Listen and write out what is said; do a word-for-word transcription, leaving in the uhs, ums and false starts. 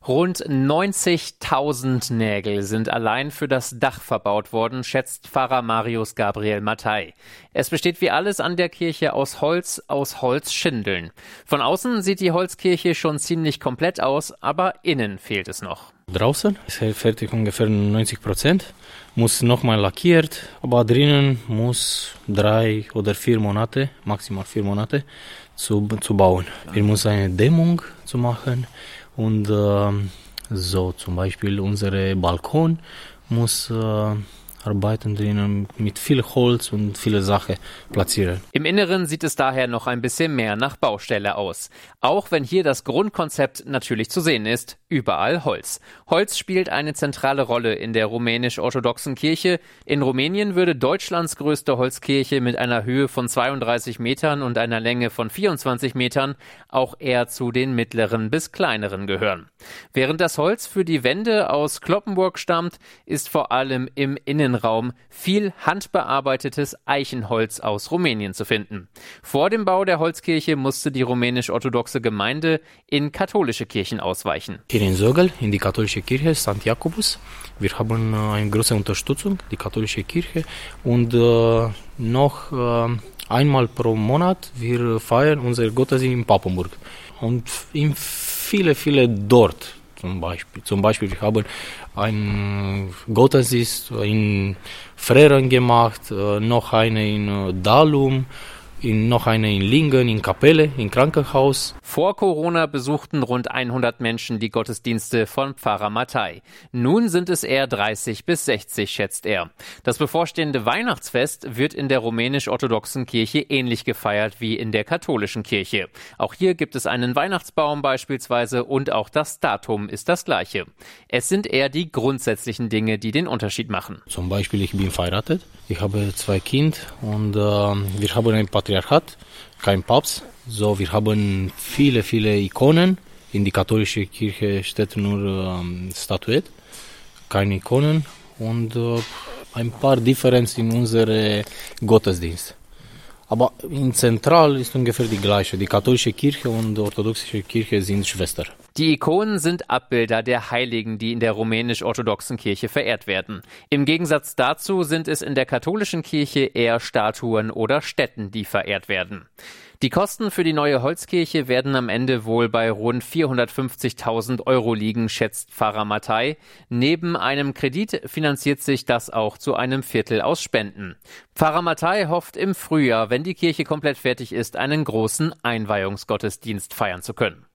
Rund neunzigtausend Nägel sind allein für das Dach verbaut worden, schätzt Pfarrer Marius Gabriel Mattei. Es besteht wie alles an der Kirche aus Holz, aus Holzschindeln. Von außen sieht die Holzkirche schon ziemlich komplett aus, aber innen fehlt es noch. Draußen ist er fertig ungefähr neunzig Prozent, muss nochmal lackiert, aber drinnen muss drei oder vier Monate, maximal vier Monate zu, zu bauen. Wir müssen eine Dämmung zu machen und äh, so zum Beispiel unser Balkon muss äh, arbeiten drinnen mit viel Holz und viele Sachen platzieren. Im Inneren sieht es daher noch ein bisschen mehr nach Baustelle aus. Auch wenn hier das Grundkonzept natürlich zu sehen ist, überall Holz. Holz spielt eine zentrale Rolle in der rumänisch-orthodoxen Kirche. In Rumänien würde Deutschlands größte Holzkirche mit einer Höhe von zweiunddreißig Metern und einer Länge von vierundzwanzig Metern auch eher zu den mittleren bis kleineren gehören. Während das Holz für die Wände aus Cloppenburg stammt, ist vor allem im Innenraum viel handbearbeitetes Eichenholz aus Rumänien zu finden. Vor dem Bau der Holzkirche musste die rumänisch-orthodoxe Gemeinde in katholische Kirchen ausweichen. Hier in Sögel, in die katholische Kirche Sankt Jakobus. Wir haben eine große Unterstützung, die katholische Kirche. Und äh, noch äh, einmal pro Monat wir feiern unser Gottesdienst in Papenburg. Und in viele, viele dort. Zum Beispiel. Zum Beispiel, wir haben einen Gottesdienst in Freren gemacht, noch eine in Dalum, in, noch eine in Lingen, in Kapelle, im Krankenhaus. Vor Corona besuchten rund hundert Menschen die Gottesdienste von Pfarrer Mattei. Nun sind es eher dreißig bis sechzig, schätzt er. Das bevorstehende Weihnachtsfest wird in der rumänisch-orthodoxen Kirche ähnlich gefeiert wie in der katholischen Kirche. Auch hier gibt es einen Weihnachtsbaum beispielsweise und auch das Datum ist das gleiche. Es sind eher die grundsätzlichen Dinge, die den Unterschied machen. Zum Beispiel, ich bin verheiratet, ich habe zwei Kinder und äh, wir haben ein Patriarchat, kein Papst. So, wir haben viele, viele Ikonen. In die katholische Kirche steht nur ähm, Statuette, keine Ikonen und äh, ein paar Differenzen in unserem Gottesdienst. Aber in Zentral ist ungefähr die gleiche. Die katholische Kirche und die orthodoxe Kirche sind Schwestern. Die Ikonen sind Abbilder der Heiligen, die in der rumänisch-orthodoxen Kirche verehrt werden. Im Gegensatz dazu sind es in der katholischen Kirche eher Statuen oder Stätten, die verehrt werden. Die Kosten für die neue Holzkirche werden am Ende wohl bei rund vierhundertfünfzigtausend Euro liegen, schätzt Pfarrer Mattei. Neben einem Kredit finanziert sich das auch zu einem Viertel aus Spenden. Pfarrer Mattei hofft im Frühjahr, wenn die Kirche komplett fertig ist, einen großen Einweihungsgottesdienst feiern zu können.